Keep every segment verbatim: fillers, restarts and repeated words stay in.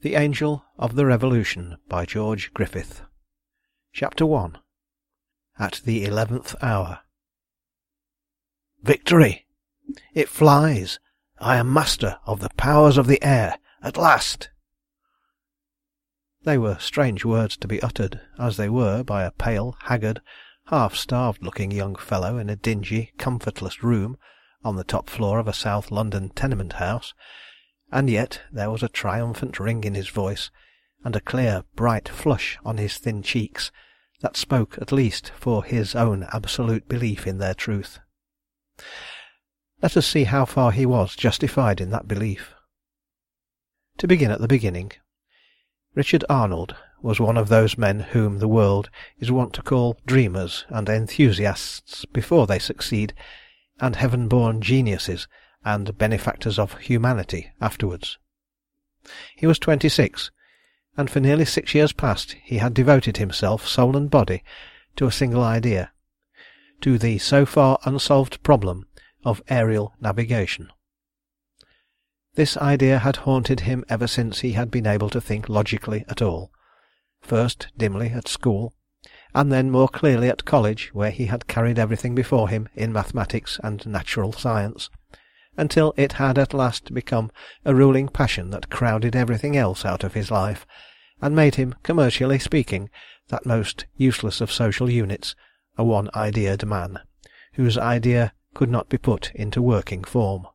THE ANGEL OF THE REVOLUTION by George Griffith. Chapter one. At the Eleventh Hour. Victory! It flies! I am master of the powers of the air, at last! They were strange words to be uttered, as they were, by a pale, haggard, half-starved-looking young fellow in a dingy, comfortless room on the top floor of a South London tenement house, and yet there was a triumphant ring in his voice, and a clear, bright flush on his thin cheeks, that spoke at least for his own absolute belief in their truth. Let us see how far he was justified in that belief. To begin at the beginning, Richard Arnold was one of those men whom the world is wont to call dreamers and enthusiasts before they succeed, and heaven-born geniuses and benefactors of humanity afterwards. He was twenty-six, and for nearly six years past he had devoted himself, soul and body, to a single idea, to the so far unsolved problem of aerial navigation. This idea had haunted him ever since he had been able to think logically at all, first dimly at school, and then more clearly at college, where he had carried everything before him in mathematics and natural science, until it had at last become a ruling passion that crowded everything else out of his life, and made him, commercially speaking, that most useless of social units, a one-ideaed man, whose idea could not be put into working form.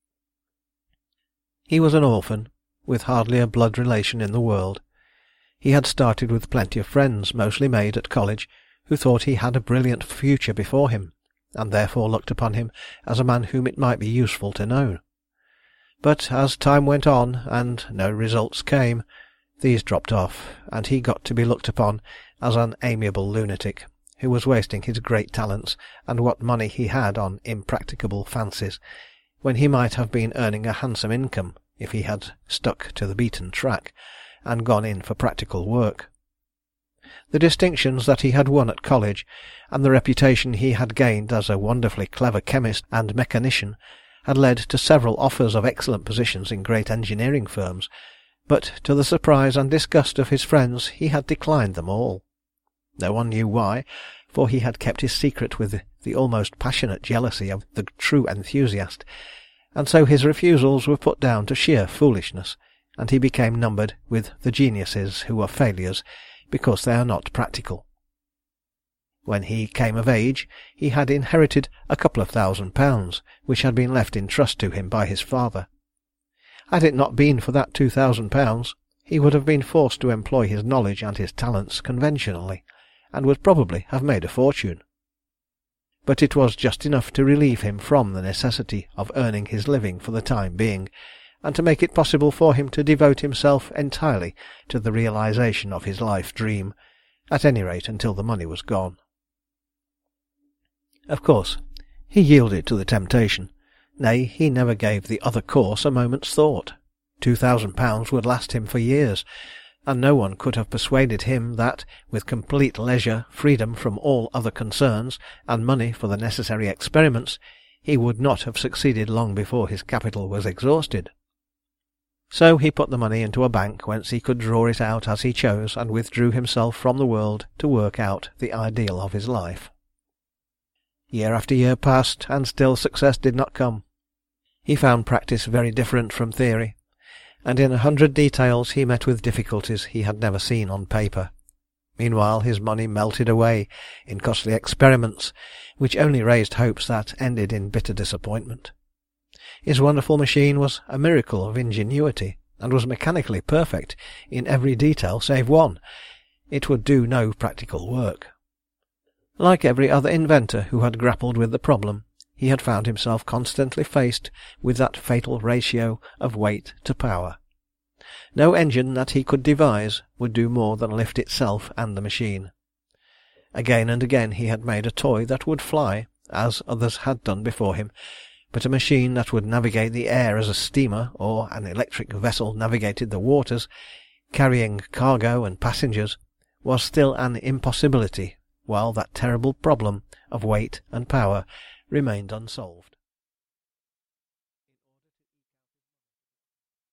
He was an orphan, with hardly a blood relation in the world. He had started with plenty of friends, mostly made at college, who thought he had a brilliant future before him, and therefore looked upon him as a man whom it might be useful to know. But as time went on, and no results came, these dropped off, and he got to be looked upon as an amiable lunatic, who was wasting his great talents and what money he had on impracticable fancies, when he might have been earning a handsome income if he had stuck to the beaten track, and gone in for practical work. The distinctions that he had won at college, and the reputation he had gained as a wonderfully clever chemist and mechanician, had led to several offers of excellent positions in great engineering firms, but to the surprise and disgust of his friends he had declined them all. No one knew why, for he had kept his secret with the almost passionate jealousy of the true enthusiast, and so his refusals were put down to sheer foolishness, and he became numbered with the geniuses who are failures because they are not practical. When he came of age, he had inherited a couple of thousand pounds, which had been left in trust to him by his father. Had it not been for that two thousand pounds, he would have been forced to employ his knowledge and his talents conventionally, and would probably have made a fortune. But it was just enough to relieve him from the necessity of earning his living for the time being, and to make it possible for him to devote himself entirely to the realization of his life dream, at any rate until the money was gone. Of course, he yielded to the temptation. Nay, he never gave the other course a moment's thought. Two thousand pounds would last him for years, and no one could have persuaded him that, with complete leisure, freedom from all other concerns, and money for the necessary experiments, he would not have succeeded long before his capital was exhausted. So he put the money into a bank whence he could draw it out as he chose, and withdrew himself from the world to work out the ideal of his life. Year after year passed, and still success did not come. He found practice very different from theory, and in a hundred details he met with difficulties he had never seen on paper. Meanwhile his money melted away in costly experiments, which only raised hopes that ended in bitter disappointment. His wonderful machine was a miracle of ingenuity, and was mechanically perfect in every detail save one. It would do no practical work. Like every other inventor who had grappled with the problem, he had found himself constantly faced with that fatal ratio of weight to power. No engine that he could devise would do more than lift itself and the machine. Again and again he had made a toy that would fly, as others had done before him, but a machine that would navigate the air as a steamer or an electric vessel navigated the waters, carrying cargo and passengers, was still an impossibility, while that terrible problem of weight and power remained unsolved.